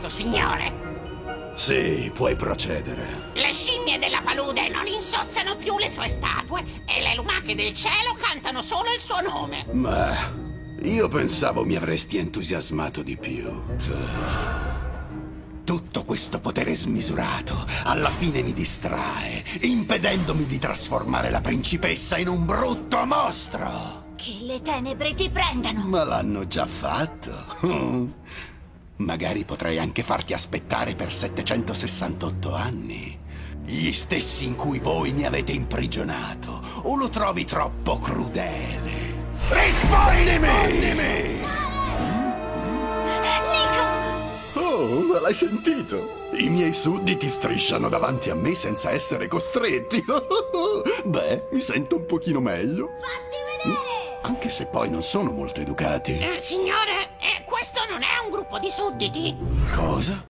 fatto, signore? Sì, puoi procedere. Le scimmie della palude non insozzano più le sue statue e le lumache del cielo cantano solo il suo nome. Ma io pensavo mi avresti entusiasmato di più. Tutto questo potere smisurato alla fine mi distrae, impedendomi di trasformare la principessa in un brutto mostro. Che le tenebre ti prendano! Ma l'hanno già fatto. Magari potrei anche farti aspettare per 768 anni. Gli stessi in cui voi mi avete imprigionato. O lo trovi troppo crudele? Rispondimi! Nico! Oh, ma l'hai sentito? I miei sudditi strisciano davanti a me senza essere costretti. Beh, mi sento un pochino meglio. Fatti vedere! Anche se poi non sono molto educati. Signore, questo non è un gruppo di sudditi. Cosa?